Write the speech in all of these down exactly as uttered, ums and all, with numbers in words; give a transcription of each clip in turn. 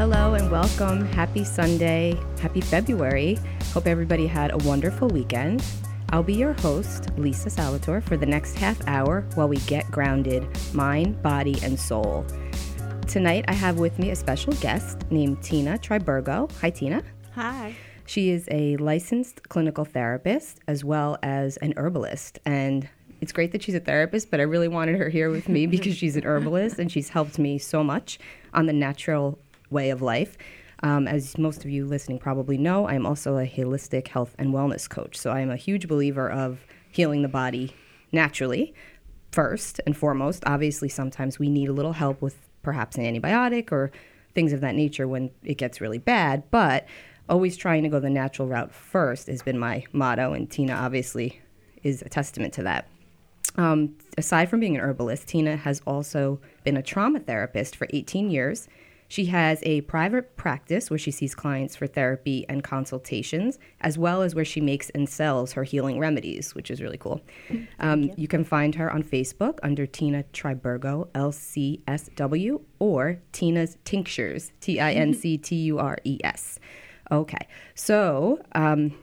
Hello and welcome. Happy Sunday. Happy February. Hope everybody had a wonderful weekend. I'll be your host, Lisa Salvatore, for the next half hour while we get grounded, mind, body, and soul. Tonight, I have with me a special guest named Tina Triburgo. Hi, Tina. Hi. She is a licensed clinical therapist as well as an herbalist. And it's great that she's a therapist, but I really wanted her here with me because she's an herbalist and she's helped me so much on the natural way of life. Um, as most of you listening probably know, I'm also a holistic health and wellness coach. So I am a huge believer of healing the body naturally, first and foremost. Obviously, sometimes we need a little help with perhaps an antibiotic or things of that nature when it gets really bad. But always trying to go the natural route first has been my motto, and Tina obviously is a testament to that. Um, aside from being an herbalist, Tina has also been a trauma therapist for eighteen years. She has a private practice where she sees clients for therapy and consultations, as well as where she makes and sells her healing remedies, which is really cool. Um, you. you can find her on Facebook under Tina Triburgo, L C S W, or Tina's Tinctures, T I N C T U R E S. Okay, so um,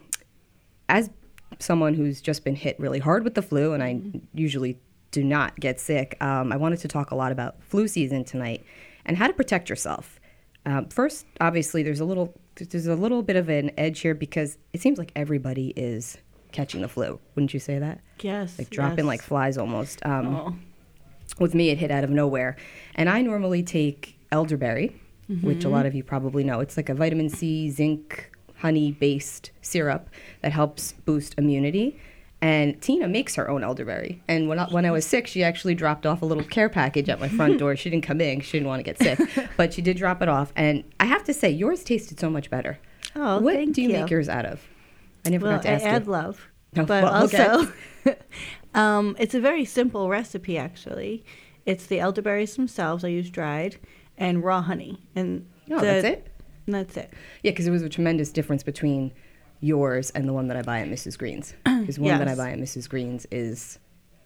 as someone who's just been hit really hard with the flu, and I usually do not get sick, um, I wanted to talk a lot about flu season tonight and how to protect yourself. Um, first, obviously, there's a little there's a little bit of an edge here because it seems like everybody is catching the flu. Wouldn't you say that? Yes. Like dropping yes. like flies almost. Um, oh. With me, it hit out of nowhere. And I normally take elderberry, mm-hmm. which a lot of you probably know. It's like a vitamin C, zinc, honey-based syrup that helps boost immunity. And Tina makes her own elderberry. And when I, when I was sick, she actually dropped off a little care package at my front door. She didn't come in. She didn't want to get sick. But she did drop it off. And I have to say, yours tasted so much better. Oh, what thank do you, you make yours out of? I never well, got to ask I add you. love. Oh, but well, also, okay. um, it's a very simple recipe, actually. It's the elderberries themselves. I use dried and raw honey. And Oh, the, that's it? That's it. Yeah, because there was a tremendous difference between yours and the one that I buy at Missus Green's. Because one yes. that I buy at Missus Green's is,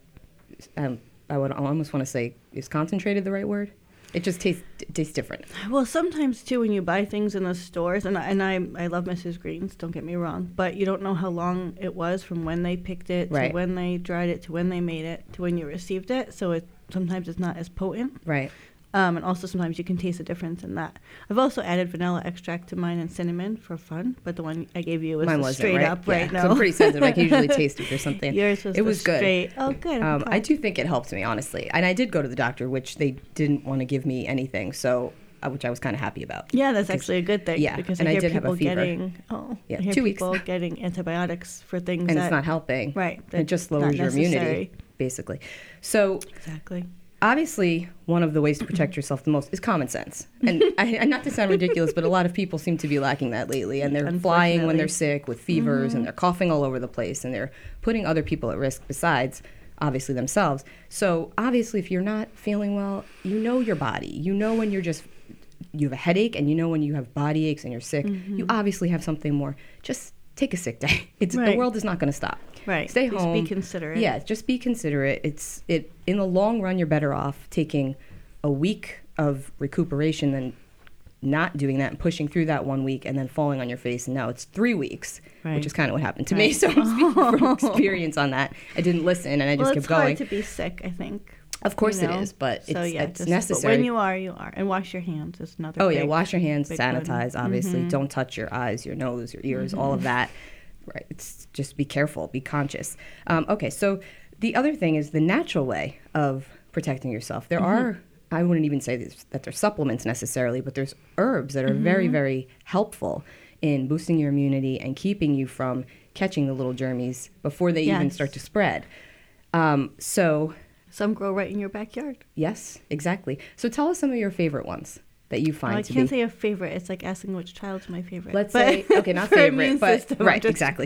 um, I would I almost want to say, is concentrated the right word? It just tastes it tastes different. Well, sometimes, too, when you buy things in the stores, and, I, and I, I love Missus Green's, don't get me wrong, but you don't know how long it was from when they picked it right. to when they dried it to when they made it to when you received it. So it sometimes it's not as potent. Right. Um, and also sometimes you can taste a difference in that. I've also added vanilla extract to mine and cinnamon for fun, but the one I gave you was Mine the wasn't, straight right? up yeah, right now. I'm pretty sensitive. I can usually taste if there's something. Yours was it the was good. straight. Oh, good. Um, okay. I do think it helped me, honestly. And I did go to the doctor, which they didn't want to give me anything, so uh, which I was kind of happy about. Yeah, that's actually a good thing. Yeah, because and I I hear did have a people fever. getting oh, Yeah, I hear two weeks. people getting antibiotics for things And that it's not helping. right. It just lowers your immunity, basically. So exactly. obviously, one of the ways to protect yourself the most is common sense. And, I, and not to sound ridiculous, but a lot of people seem to be lacking that lately. And they're flying when they're sick with fevers, mm-hmm. and they're coughing all over the place, and they're putting other people at risk besides, obviously, themselves. So obviously, if you're not feeling well, you know your body. You know when you're just, you have a headache, and you know when you have body aches and you're sick. Mm-hmm. You obviously have something more. Just take a sick day. It's right. The world is not going to stop. Right. Stay just home. Be considerate. Yeah, just be considerate. It's it in the long run, you're better off taking a week of recuperation than not doing that and pushing through that one week and then falling on your face. And now it's three weeks, right. which is kind of what happened to right. me. So I'm speaking from experience on that. I didn't listen and I just well, kept going. It's hard to be sick, I think. Of course you know? it is, but so, it's, yeah, it's just, necessary. But when you are, you are. And wash your hands is another Oh, big, yeah, wash your hands, sanitize, one. obviously. Mm-hmm. Don't touch your eyes, your nose, your ears, mm-hmm. all of that. Right. It's just be careful, be conscious. Um, okay, so the other thing is the natural way of protecting yourself. There mm-hmm. are, I wouldn't even say this, that they're supplements necessarily, but there's herbs that are mm-hmm. very, very helpful in boosting your immunity and keeping you from catching the little germies before they yes. even start to spread. Um, so... Some grow right in your backyard. Yes, exactly. So tell us some of your favorite ones that you find well, to I can't be... say a favorite. It's like asking which child's my favorite. Let's but say, okay, not favorite, but system, right, just, exactly.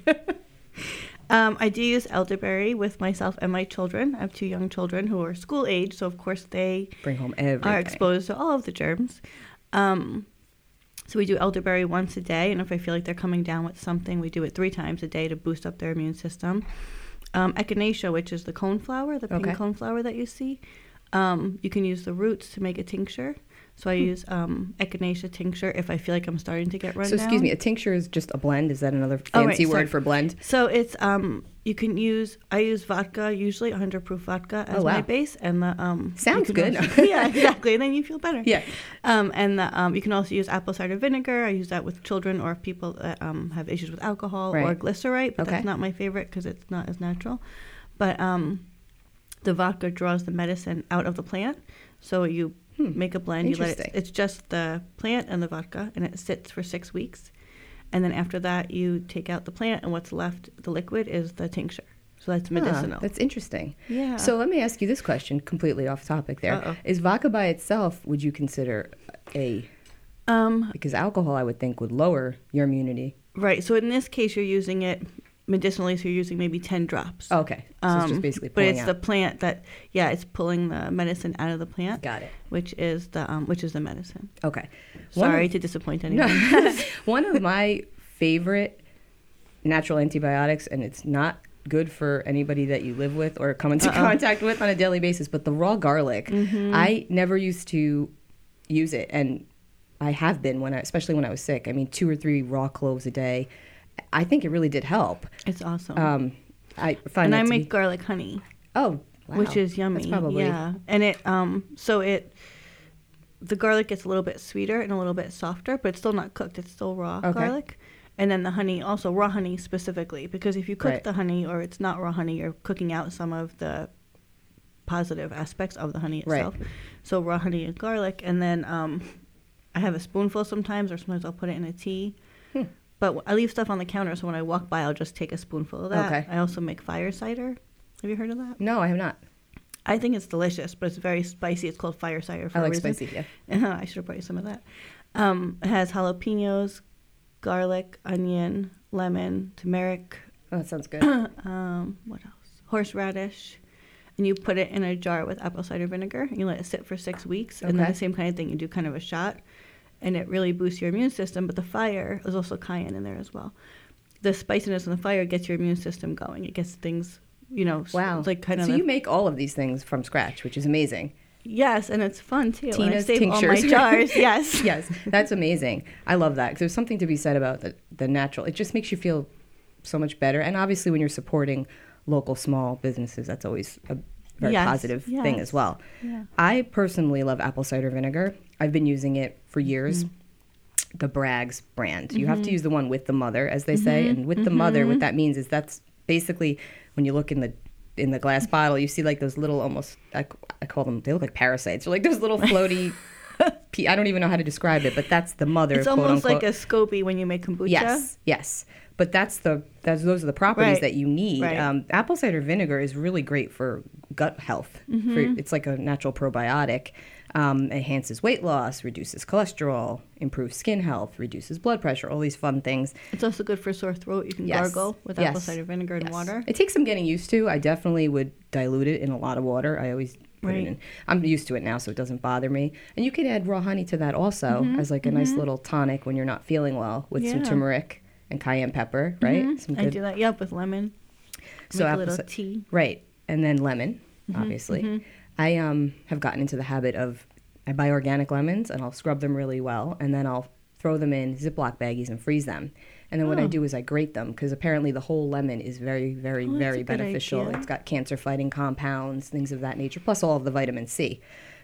um, I do use elderberry with myself and my children. I have two young children who are school age, so of course they bring home everything. Are exposed to all of the germs. Um, so we do elderberry once a day, and if I feel like they're coming down with something, we do it three times a day to boost up their immune system. Um, echinacea, which is the coneflower, the pink okay. coneflower that you see. Um, you can use the roots to make a tincture. So I use um, echinacea tincture if I feel like I'm starting to get run So down. excuse me, a tincture is just a blend? Is that another Oh, right, fancy word sorry. for blend? So it's um you can use I use vodka, usually one hundred proof vodka as Oh, wow. my base, and the um Sounds you can good. also- yeah, exactly, and then you feel better. Yeah. Um, and the, um, you can also use apple cider vinegar. I use that with children or people that um have issues with alcohol, or Right. glycerite, but Okay. that's not my favorite because it's not as natural. But um, the vodka draws the medicine out of the plant, so you Hmm. make a blend. You let it. Interesting. It's just the plant and the vodka, and it sits for six weeks. And then after that, you take out the plant, and what's left, the liquid, is the tincture. So that's medicinal. Ah, that's interesting. Yeah. So let me ask you this question, completely off topic there. Uh-oh. Is vodka by itself, would you consider a, um, because alcohol I would think would lower your immunity. right. So in this case, you're using it medicinally, so you're using maybe ten drops. Oh, okay. So it's Um, just basically but pulling it's out. the plant that, yeah, it's pulling the medicine out of the plant, Got it. which is the um, which is the medicine. Okay. One Sorry of- to disappoint No. anyone. One of my favorite natural antibiotics, and it's not good for anybody that you live with or come into Uh-oh. contact with on a daily basis, but the raw garlic. Mhm. I never used to use it, and I have been when I, especially when I was sick. I mean, two or three raw cloves a day. I think it really did help. It's awesome. Um, I find and that I to make be, garlic honey, oh, wow. which is yummy. That's probably yeah, and it um so it the garlic gets a little bit sweeter and a little bit softer, but it's still not cooked. It's still raw Okay. garlic. And then the honey, also raw honey specifically, because if you cook Right. the honey or it's not raw honey, you're cooking out some of the positive aspects of the honey Right. itself. So raw honey and garlic, and then um, I have a spoonful sometimes, or sometimes I'll put it in a tea. Hmm. But I leave stuff on the counter, so when I walk by, I'll just take a spoonful of that. Okay. I also make fire cider. Have you heard of that? No, I have not. I think it's delicious, but it's very spicy. It's called fire cider for I a like reason. spicy, yeah. I should have brought you some of that. Um, it has jalapenos, garlic, onion, lemon, turmeric, Oh, that sounds good. um, what else? Horseradish. And you put it in a jar with apple cider vinegar, and you let it sit for six weeks. And then Okay. the same kind of thing, you do kind of a shot, and it really boosts your immune system. But the fire, there's also cayenne in there as well. The spiciness and the fire gets your immune system going. It gets things, you know, s- Wow. like kind of. So the- you make all of these things from scratch, which is amazing. Yes, and it's fun too. and I Tina's save all my tinctures. jars. Yes. Yes, that's amazing. I love that. 'Cause there's something to be said about the, the natural. It just makes you feel so much better. And obviously, when you're supporting local small businesses, that's always a very Yes, positive thing yes. as well. Yeah. I personally love apple cider vinegar. I've been using it for years. The Bragg's brand. You have to use the one with the mother, as they say. And with the mother, what that means is that's basically when you look in the in the glass bottle, you see like those little almost, I, I call them, they look like parasites. They're like those little floaty, pe- I don't even know how to describe it, but that's the mother, It's quote almost unquote. like a SCOBY when you make kombucha. Yes, yes. But that's the that's, those are the properties Right. that you need. Right. Um, apple cider vinegar is really great for gut health. Mm-hmm. For, it's like a natural probiotic. Um, enhances weight loss, reduces cholesterol, improves skin health, reduces blood pressure. All these fun things. It's also good for sore throat. You can Yes. gargle with Yes. apple cider vinegar and Yes. water. It takes some getting used to. I definitely would dilute it in a lot of water. I always put Right. it in. I'm used to it now, so it doesn't bother me. And you can add raw honey to that also as like a nice little tonic when you're not feeling well with some Yeah. turmeric and cayenne pepper, right? Mhm. Some I good, do that. Yep, with lemon. So Make a apple little ci- tea. right, and then lemon, obviously. I um have gotten into the habit of I buy organic lemons and I'll scrub them really well, and then I'll throw them in Ziploc baggies and freeze them. And then what I Oh. do is I grate them because apparently the whole lemon is very, very, Oh, that's very a good beneficial. idea. It's got cancer-fighting compounds, things of that nature, plus all of the vitamin C.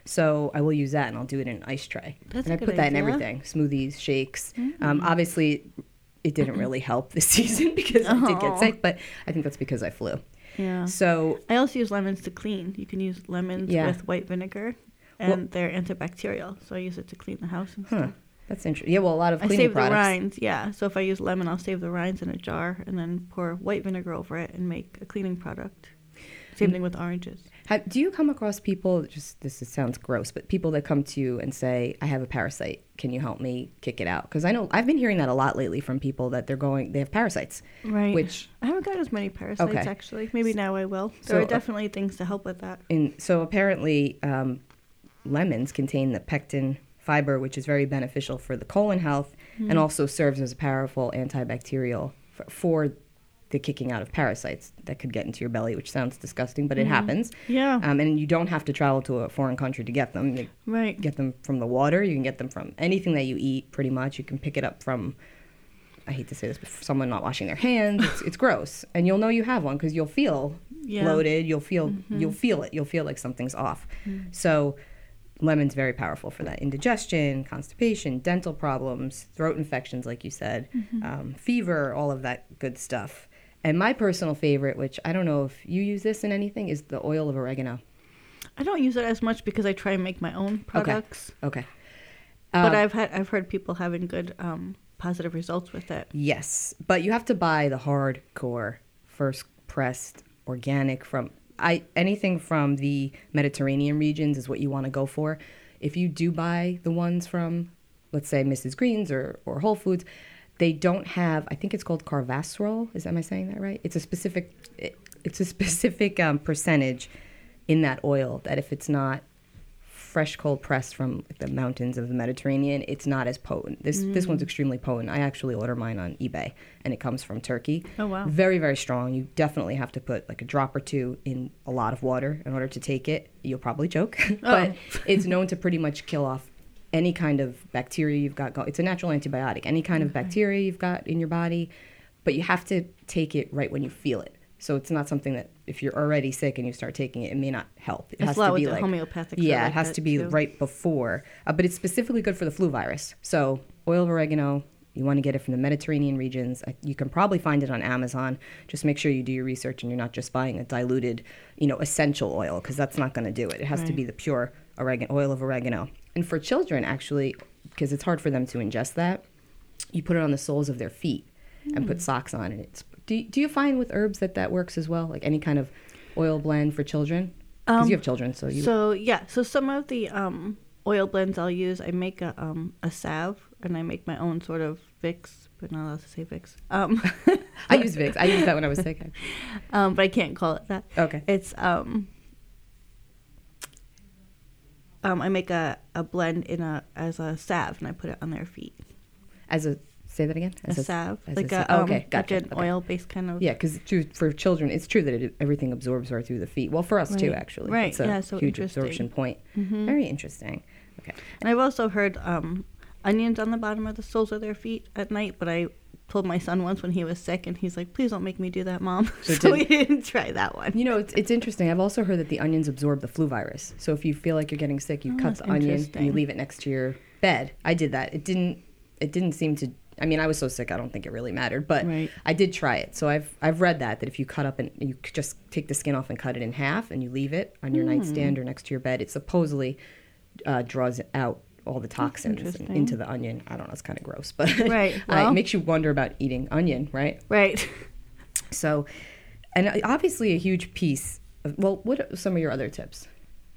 So I will use that and I'll do it in an ice tray. That's and a I good put that in idea. everything: smoothies, shakes. Mm. Um, obviously, it didn't really help this season because I did get Oh. sick, but I think that's because I flew. Yeah. So I also use lemons to clean. You can use lemons Yeah. with white vinegar, and they're antibacterial. So I use it to clean the house and Huh. stuff. that's interesting. Yeah, well, a lot of I cleaning save products. the rinds, yeah. So if I use lemon, I'll save the rinds in a jar and then pour white vinegar over it and make a cleaning product. Same Mm. thing with oranges. Have, do you come across people, just this is, sounds gross, but people that come to you and say, I have a parasite, can you help me kick it out? Because I know, I've been hearing that a lot lately from people that they're going, they have parasites, Right. which, I haven't got as many parasites, Okay. actually. Maybe now I will. So, There uh, are definitely things to help with that. in, so apparently um, lemons contain the pectin fiber, which is very beneficial for the colon health and also serves as a powerful antibacterial for, for the kicking out of parasites that could get into your belly, which sounds disgusting, but it happens. Yeah. Um, and you don't have to travel to a foreign country to get them. You Right. get them from the water. You can get them from anything that you eat, pretty much. You can pick it up from, I hate to say this, but someone not washing their hands. It's, it's gross. And you'll know you have one because you'll feel Yeah. bloated. You'll feel, Mhm. you'll feel it. You'll feel like something's off. Mm. So lemon's very powerful for that. Indigestion, constipation, dental problems, throat infections, like you said, Mhm. um, fever, all of that good stuff. And my personal favorite, which I don't know if you use this in anything, is the oil of oregano. I don't use it as much because I try and make my own products. Okay. But Um, I've had I've heard people having good um, positive results with it. Yes, but you have to buy the hardcore, first pressed, organic from I anything from the Mediterranean regions is what you want to go for. If you do buy the ones from, let's say, Missus Green's or, or Whole Foods, they don't have, I think it's called carvasrol. Is am I saying that right? It's a specific it, it's a specific um, percentage in that oil that if it's not fresh cold pressed from the mountains of the Mediterranean, it's not as potent. This mm. this one's extremely potent. I actually order mine on eBay, and it comes from Turkey. Oh, wow. Very, very strong. You definitely have to put like a drop or two in a lot of water in order to take it. You'll probably choke, but oh. it's known to pretty much kill off any kind of bacteria you've got. Go- it's a natural antibiotic. Any kind of okay. bacteria you've got in your body, but you have to take it right when you feel it. So it's not something that if you're already sick and you start taking it, it may not help. It it's has a lot to with be the like homeopathic. yeah, like it has that to be too. right before. Uh, but it's specifically good for the flu virus. So oil of oregano, you want to get it from the Mediterranean regions. I, you can probably find it on Amazon. Just make sure you do your research and you're not just buying a diluted, you know, essential oil because that's not going to do it. It has right. to be the pure oregano, oil of oregano. And for children, actually, because it's hard for them to ingest that, you put it on the soles of their feet mm. and put socks on it. It's Do, do you find with herbs that that works as well? Like any kind of oil blend for children? Because Um, you have children, so you... So, yeah. So some of the um, oil blends I'll use, I make a, um, a salve, and I make my own sort of Vicks, but not allowed to say Vicks. Um, I use Vicks. I used that when I was sick. um, but I can't call it that. Okay. It's... Um, um, I make a, a blend in a as a salve, and I put it on their feet. As a... Say that again? A, As a salve. as Like a, a, oh, um, okay, gotcha. like an okay. oil-based kind of... Yeah, because for children, it's true that it, everything absorbs right through the feet. Well, for us too, Right. actually. Right, It's a yeah, so huge interesting. absorption point. Mhm. Very interesting. Okay. And I've also heard um, onions on the bottom of the soles of their feet at night, but I told my son once when he was sick, and he's like, please don't make me do that, Mom. So So, it we didn't try that one. You know, it's, it's interesting. I've also heard that the onions absorb the flu virus. So if you feel like you're getting sick, you Oh, cut that's the onion and you interesting. leave it next to your bed. I did that. It didn't. It didn't seem to. I mean, I was so sick. I don't think it really mattered, but Right. I did try it. So I've I've read that that if you cut up and you c- just take the skin off and cut it in half and you leave it on your Hmm. nightstand or next to your bed, it supposedly uh, draws out all the toxins interesting. into the onion. I don't know. It's kind of gross, but Right, uh, well. it makes you wonder about eating onion, right? Right. So, and obviously a huge piece of, well, what are some of your other tips?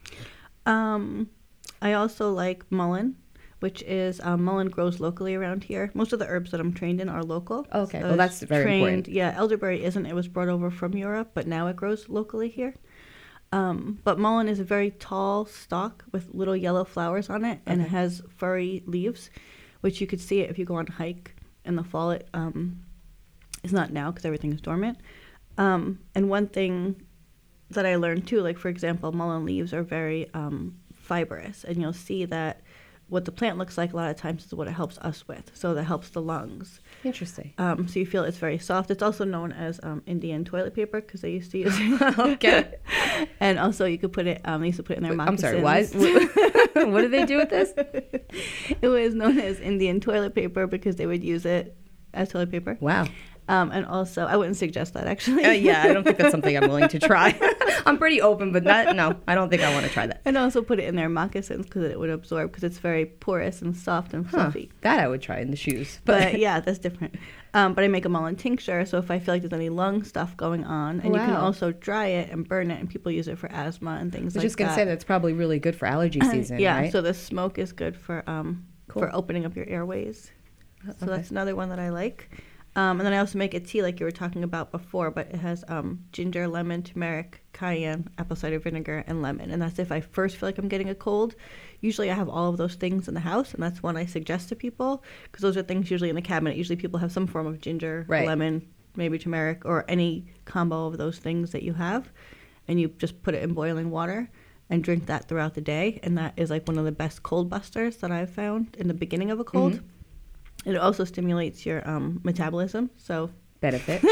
Um, I also like mullein, which is um, mullein grows locally around here. Most of the herbs that I'm trained in are local. Okay, So well, it's that's very trained, important. Yeah, elderberry isn't. It was brought over from Europe, but now it grows locally here. Um, but mullein is a very tall stalk with little yellow flowers on it, and Okay. it has furry leaves, which you could see it if you go on a hike in the fall. It um, it's not now because everything is dormant. Um, and one thing that I learned too, like for example, mullein leaves are very um, fibrous, and you'll see that what the plant looks like a lot of times is what it helps us with. So that helps the lungs. Interesting. Um, so you feel it's very soft. It's also known as um, Indian toilet paper because they used to use it. Okay. And also you could put it, um, they used to put it in their Wait, I'm moccasins. sorry, why? Is, what, what do they do with this? It was known as Indian toilet paper because they would use it as toilet paper. Wow. Um, and also, I wouldn't suggest that actually. Uh, yeah, I don't think that's something I'm willing to try. I'm pretty open, but not, no, I don't think I want to try that. And also put it in their moccasins because it would absorb because it's very porous and soft and Huh, fluffy. that I would try in the shoes. But yeah, that's different. Um, but I make a mullein tincture, so if I feel like there's any lung stuff going on, and you can Wow. also dry it and burn it, and people use it for asthma and things I was like just going to that. say that's probably really good for allergy season, yeah, right? so the smoke is good for um, Cool. for opening up your airways. So Okay. that's another one that I like. Um, and then I also make a tea like you were talking about before, but it has um, ginger, lemon, turmeric, cayenne, apple cider vinegar, and lemon. And that's if I first feel like I'm getting a cold. Usually I have all of those things in the house, and that's one I suggest to people because those are things usually in the cabinet. Usually people have some form of ginger, Right. lemon, maybe turmeric or any combo of those things that you have, and you just put it in boiling water and drink that throughout the day. And that is like one of the best cold busters that I've found in the beginning of a cold. Mm-hmm. It also stimulates your um, metabolism. So benefit.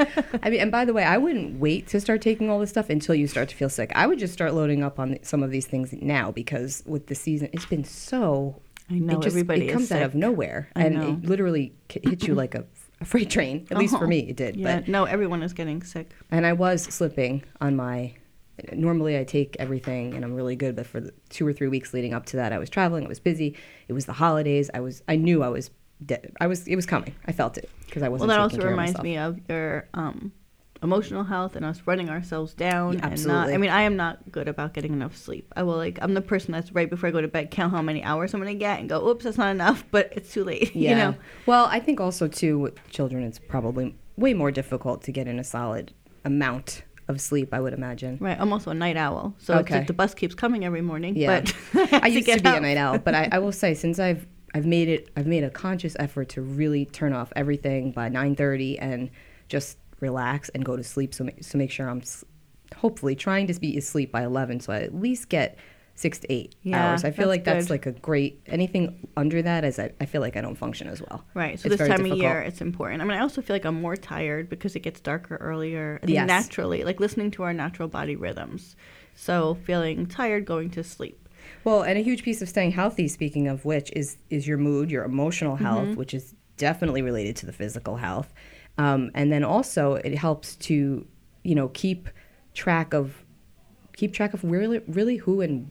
I mean, and by the way, I wouldn't wait to start taking all this stuff until you start to feel sick. I would just start loading up on some of these things now, because with the season, it's been so. I know, it just, everybody it comes is out sick. of nowhere, I and know. it literally hits you like a, a freight train. At least Oh, for me, it did. Yeah, But no, everyone is getting sick. and I was slipping on my. Normally, I take everything, and I'm really good. But for the two or three weeks leading up to that, I was traveling. I was busy. It was the holidays. I was. I knew I was. Dead. I was. It was coming. I felt it because I wasn't. Well, that taking also care of reminds myself. me of your um, emotional health and us running ourselves down. Yeah, and not, absolutely. I mean, I am not good about getting enough sleep. I will like. I'm the person that's right before I go to bed, count how many hours I'm going to get, and go, "Oops, that's not enough." But it's too late. Yeah. You know. Well, I think also too with children, it's probably way more difficult to get in a solid amount of sleep, I would imagine. Right. I'm also a night owl, so it's Okay. like the bus keeps coming every morning. Yeah. But I used to get be up. a night owl, but I, I will say since I've I've made it I've made a conscious effort to really turn off everything by nine thirty and just relax and go to sleep. So ma- so make sure I'm s- hopefully trying to be asleep by eleven, so I at least get six to eight Yeah, hours. I feel that's like that's good. like a great anything under that is I, I feel like I don't function as well. Right. So It's this very time of difficult. year, it's important. I mean, I also feel like I'm more tired because it gets darker earlier. I think Yes. naturally, like listening to our natural body rhythms. So feeling tired, going to sleep. Well, and a huge piece of staying healthy, speaking of which, is is your mood, your emotional health, Mm-hmm. which is definitely related to the physical health. Um, and then also it helps to, you know, keep track of keep track of really, really who and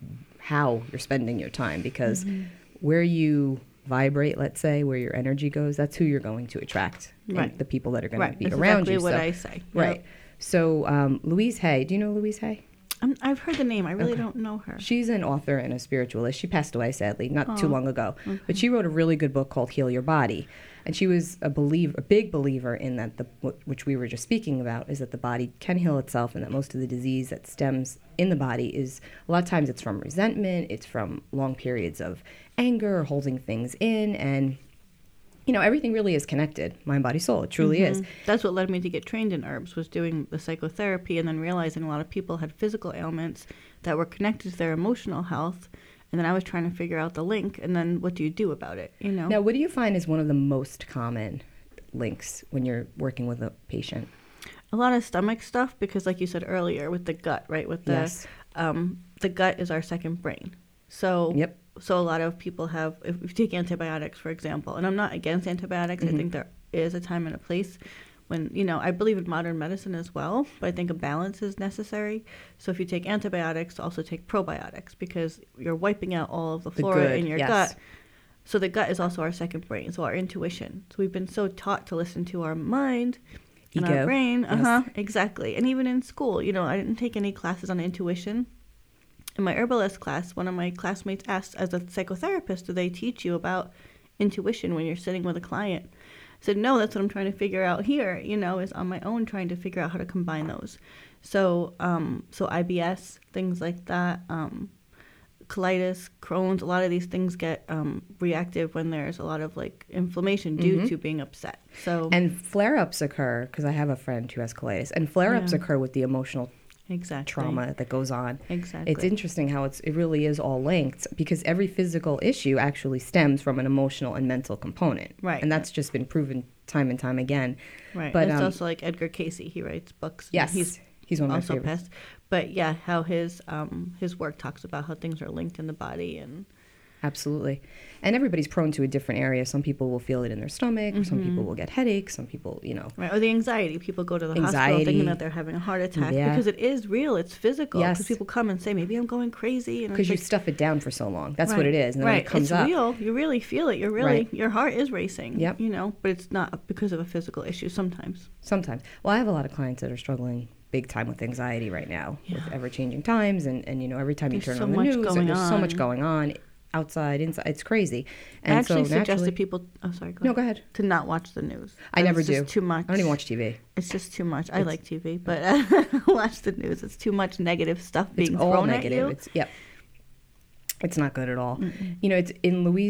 how you're spending your time, because Mm-hmm. where you vibrate, let's say, where your energy goes, that's who you're going to attract, and Right. the people that are going Right. to be That's around exactly you. what so, I say. right. Yep. So um, Louise Hay, do you know Louise Hay? Um, I've heard the name. I really Okay. don't know her. She's an author and a spiritualist. She passed away, sadly, not too Aw. long ago. But she wrote a really good book called Heal Your Body. And she was a believer, a big believer in that, the wh- which we were just speaking about, is that the body can heal itself, and that most of the disease that stems in the body is, a lot of times it's from resentment, it's from long periods of anger or holding things in. And, you know, everything really is connected, mind, body, soul. It truly is. Mhm. That's what led me to get trained in herbs, was doing the psychotherapy and then realizing a lot of people had physical ailments that were connected to their emotional health. And then I was trying to figure out the link, and then what do you do about it, you know? Now, what do you find is one of the most common links when you're working with a patient? A lot of stomach stuff, because like you said earlier, with the gut, right? With the Yes. um, the gut is our second brain. So Yep. so a lot of people have, if you take antibiotics, for example, and I'm not against antibiotics. Mm-hmm. I think there is a time and a place when, you know, I believe in modern medicine as well, but I think a balance is necessary. So if you take antibiotics, also take probiotics, because you're wiping out all of the The flora good, in your yes. gut. So the gut is also our second brain, so our intuition. So we've been so taught to listen to our mind and Ego. our brain. Yes. Uh-huh, exactly. And even in school, you know, I didn't take any classes on intuition. In my herbalist class, one of my classmates asked, as a psychotherapist, do they teach you about intuition when you're sitting with a client? I said, no, that's what I'm trying to figure out here, you know, is on my own trying to figure out how to combine those. So, um, so I B S, things like that, um, colitis, Crohn's, a lot of these things get um, reactive when there's a lot of like inflammation due Mhm. to being upset. So, And flare-ups occur, because I have a friend who has colitis, and flare-ups Yeah. occur with the emotional exactly. trauma that goes on. Exactly. It's interesting how it's it really is all linked, because every physical issue actually stems from an emotional and mental component. Right. And that's just been proven time and time again. Right. But, But it's um, also like Edgar Casey. He writes books. and Yes. He's He's one of my also favorites. pest. But yeah, how his um his work talks about how things are linked in the body, and Absolutely. And everybody's prone to a different area. Some people will feel it in their stomach, some people will get headaches, some people, you know. right, or the anxiety. People go to the hospital Anxiety. thinking that they're having a heart attack Yeah. because it is real. It's physical. Because Yes. people come and say, maybe I'm going crazy, and Because it's you like, stuff it down for so long. That's what right, it is. And then right. when it comes it's up. real. You really feel it. You're really Right. your heart is racing. Yep. You know, but it's not because of a physical issue. Sometimes. Sometimes. Well, I have a lot of clients that are struggling big time with anxiety right now, with Yeah. ever-changing times, and, and you know, every time you There's turn so on the much news, going there's so much on. going on, outside, inside. It's crazy. I And actually so naturally, suggested people. Oh, sorry. Go no, ahead. go ahead. To not watch the news. I never it's do. Just too much. I don't even watch T V. It's just too much. I It's- like T V, but uh, watch the news. It's too much negative stuff being It's all thrown negative. at you. It's yep. It's not good at all. You know, it's in Louise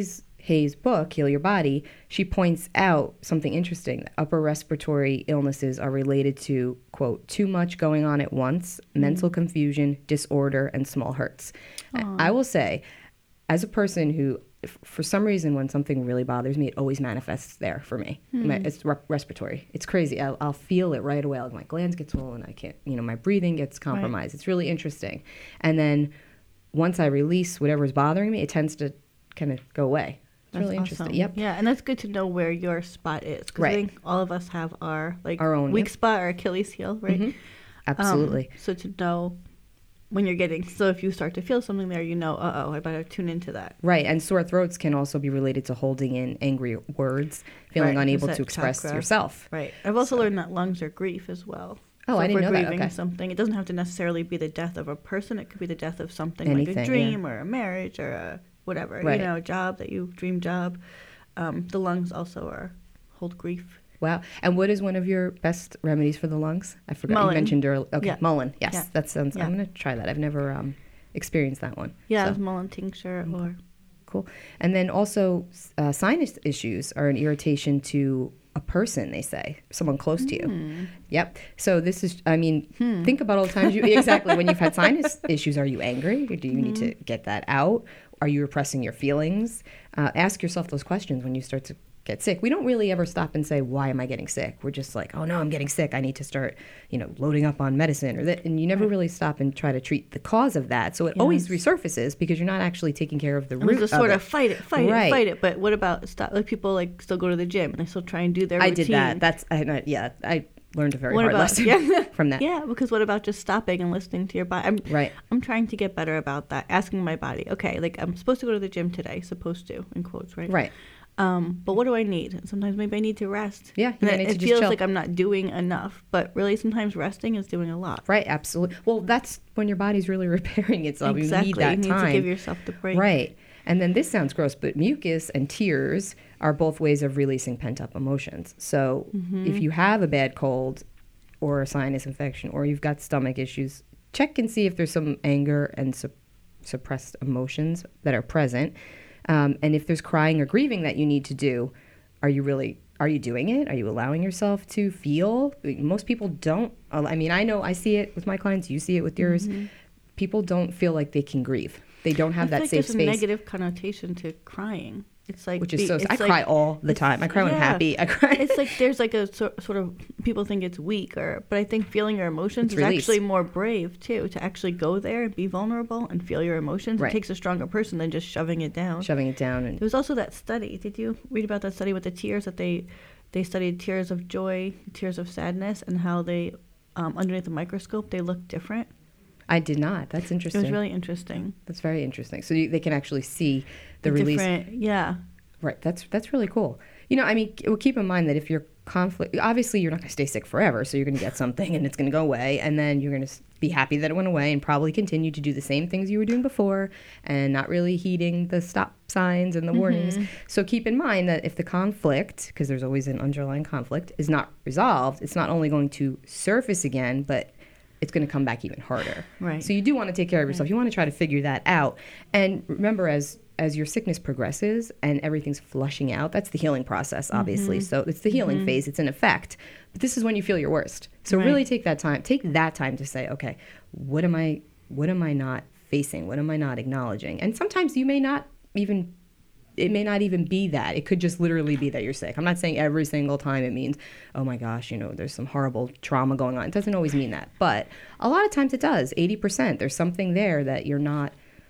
Hayes' book, Heal Your Body, she points out something interesting. That upper respiratory illnesses are related to, quote, too much going on at once, mm. mental confusion, disorder, and small hurts. Aww. I will say, as a person who, for some reason, when something really bothers me, it always manifests there for me. Mm. It's re- respiratory. It's crazy. I'll, I'll feel it right away. Like my glands get swollen. I can't, you know, my breathing gets compromised. Right. It's really interesting. And then once I release whatever's bothering me, it tends to kind of go away. It's really awesome. Interesting. Yep. Yeah, and that's good to know where your spot is. Because right. I think all of us have our like our own weak yeah. spot, our Achilles heel, right? Mm-hmm. Absolutely. Um, so to know when you're getting, so if you start to feel something there, you know, uh-oh, I better tune into that. Right, and sore throats can also be related to holding in angry words, feeling right. unable to express chakra. yourself. Right. I've also so. learned that lungs are grief as well. Oh, so I if didn't we're know that. grieving Okay. something, it doesn't have to necessarily be the death of a person. It could be the death of something Anything, like a dream yeah. or a marriage or a whatever, right. you know, a job that you dream job. Um, the lungs also are hold grief. Wow. And what is one of your best remedies for the lungs? I forgot. Mullein. You mentioned earlier. Okay, yeah. mullein. Yes, yeah. that sounds. Yeah. I'm going to try that. I've never um, experienced that one. Yeah, so. mullein tincture or. Cool. And then also, uh, sinus issues are an irritation to a person, they say, someone close to you. Hmm. Yep. So this is, I mean, Hmm. think about all the times you, exactly, when you've had sinus issues, are you angry? Or do you mm-hmm. need to get that out? Are you repressing your feelings? Uh, ask yourself those questions when you start to get sick. We don't really ever stop and say, why am I getting sick? We're just like, oh no, I'm getting sick. I need to start, you know, loading up on medicine or that. And you never right. really stop and try to treat the cause of that. So it yes. always resurfaces because you're not actually taking care of the and root just sort of of it. fight it, fight right. it, fight it. But what about stop? Like people like still go to the gym and they still try and do their I routine. did that. That's, I, yeah, I learned a very what hard about, lesson yeah. from that. Yeah, because what about just stopping and listening to your body? I'm, right. I'm trying to get better about that. Asking my body, okay, like I'm supposed to go to the gym today, supposed to, in quotes, right? Right. Um, but what do I need? Sometimes maybe I need to rest. Yeah, you and might it, need to it just feels chill. like I'm not doing enough, but really sometimes resting is doing a lot. Right, absolutely. Well, that's when your body's really repairing itself. Exactly. You need that you need time. to give yourself the break. Right. And then this sounds gross, but mucus and tears are both ways of releasing pent-up emotions. So Mm-hmm. if you have a bad cold or a sinus infection or you've got stomach issues, check and see if there's some anger and su- suppressed emotions that are present. Um, and if there's crying or grieving that you need to do, are you really, are you doing it? Are you allowing yourself to feel? Most people don't. I mean, I know I see it with my clients. You see it with yours. Mm-hmm. People don't feel like they can grieve. They don't have I feel that like safe there's space. a negative connotation to crying. It's like Which is be- so, it's I like, cry all the time. I cry when I'm yeah. happy. I cry. It's like there's like a sort, sort of, people think it's weak, or but I think feeling your emotions It's is release. actually more brave too, to actually go there and be vulnerable and feel your emotions. Right. It takes a stronger person than just shoving it down. Shoving it down. And There was also that study. Did you read about that study with the tears that they they studied tears of joy, tears of sadness, and how they um, underneath the microscope they look different? I did not. That's It interesting. was really interesting. That's very interesting. So you, they can actually see the, The release. different, yeah. Right. That's that's really cool. You know, I mean, well, keep in mind that if you're conflict, obviously you're not going to stay sick forever. So you're going to get something and it's going to go away, and then you're going to be happy that it went away, and probably continue to do the same things you were doing before, and not really heeding the stop signs and the warnings. Mm-hmm. So keep in mind that if the conflict, because there's always an underlying conflict, is not resolved, it's not only going to surface again, but it's going to come back even harder. Right. So you do want to take care of yourself. Right. You want to try to figure that out. And remember, as as your sickness progresses and everything's flushing out, that's the healing process, obviously. Mm-hmm. So it's the healing Mm-hmm. phase. It's an effect. But this is when you feel your worst. So Right. really take that time. Take that time to say, okay, what am I what am I not facing? What am I not acknowledging? And sometimes you may not even it may not even be that. It could just literally be that you're sick. I'm not saying every single time it means, oh my gosh, you know, there's some horrible trauma going on. It doesn't always mean that. But a lot of times it does. eighty percent. There's something there that you're not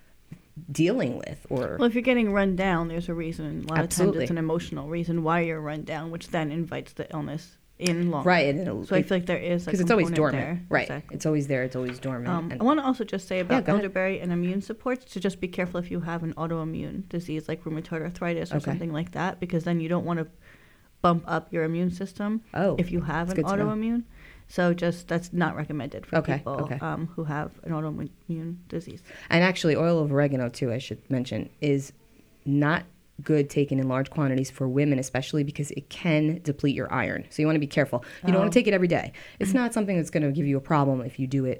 dealing with. Or Well, if you're getting run down, there's a reason. A lot Absolutely. of times it's an emotional reason why you're run down, which then invites the illness in longer. Right. And it'll, So I feel like there is a because it's always component dormant. there. Right. Exactly. It's always there. It's always dormant. Um, and, I want to also just say about go ahead. elderberry and immune supports to just be careful if you have an autoimmune disease like rheumatoid arthritis or Okay. something like that, because then you don't want to bump up your immune system oh, if you have that's an good to know. autoimmune. So just that's not recommended for Okay, people okay. um, who have an autoimmune disease. And actually, oil of oregano, too, I should mention, is not good taken in large quantities for women, especially because it can deplete your iron. So you want to be careful. You don't want Oh. to take it every day. It's not something that's going to give you a problem if you do it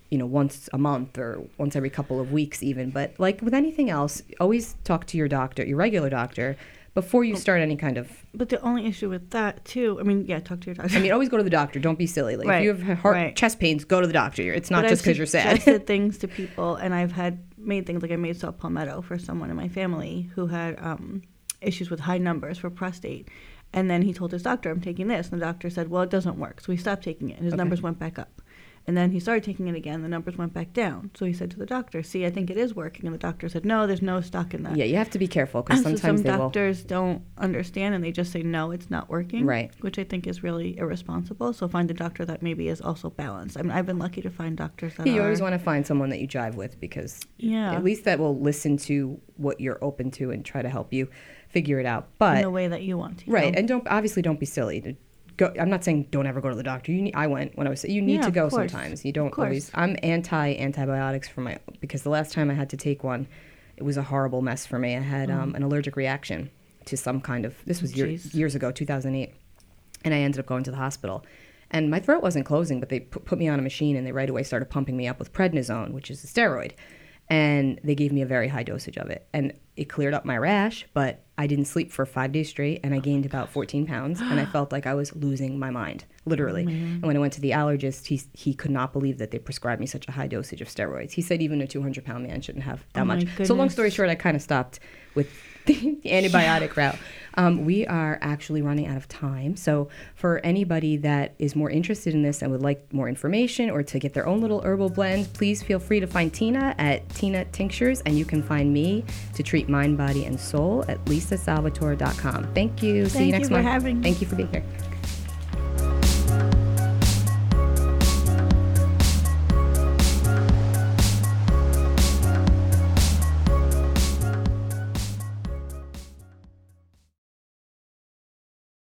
you know, once a month or once every couple of weeks even. But like with anything else, always talk to your doctor, your regular doctor, before you start any kind of... But the only issue with that, too, I mean, yeah, talk to your doctor. I mean, always go to the doctor. Don't be silly. Like, Right, if you have heart, right. chest pains, go to the doctor. It's not But just I've because you're sad. suggested things to people, and I've had made things like I made saw palmetto for someone in my family who had um, issues with high numbers for prostate. And then he told his doctor, I'm taking this. And the doctor said, well, it doesn't work. So he stopped taking it, and his Okay. numbers went back up. And then he started taking it again. The numbers went back down. So he said to the doctor, see, I think it is working. And the doctor said, no, there's no stock in that. Yeah, you have to be careful because So sometimes some they will... doctors don't understand, and they just say, no, it's not working. Right. Which I think is really irresponsible. So find a doctor that maybe is also balanced. I mean, I've been lucky to find doctors that Yeah, you are... always want to find someone that you jive with because Yeah. at least that will listen to what you're open to and try to help you figure it out. But in the way that you want to. you right, know? and don't obviously don't be silly. To go, I'm not saying don't ever go to the doctor. You need, I went when I was. You need Yeah, to of go course. sometimes. You don't Of course. always. I'm anti antibiotics for my because the last time I had to take one, it was a horrible mess for me. I had um, an allergic reaction to some kind of. This was year, Jeez. years ago, two thousand eight, and I ended up going to the hospital. And my throat wasn't closing, but they put, put me on a machine and they right away started pumping me up with prednisone, which is a steroid. And they gave me a very high dosage of it. And it cleared up my rash, but I didn't sleep for five days straight, and I gained about fourteen pounds, and I felt like I was losing my mind, literally. Oh, and when I went to the allergist, he he could not believe that they prescribed me such a high dosage of steroids. He said even a two hundred pound man shouldn't have that Oh, my much. So long goodness. story short, I kind of stopped with the antibiotic route. Um, we are actually running out of time. So for anybody that is more interested in this and would like more information or to get their own little herbal blend, please feel free to find Tina at Tina Tinctures, and you can find me to treat mind, body, and soul at lisa salvatore dot com. Thank you. See Thank you you next for month. having me. Thank you for being here.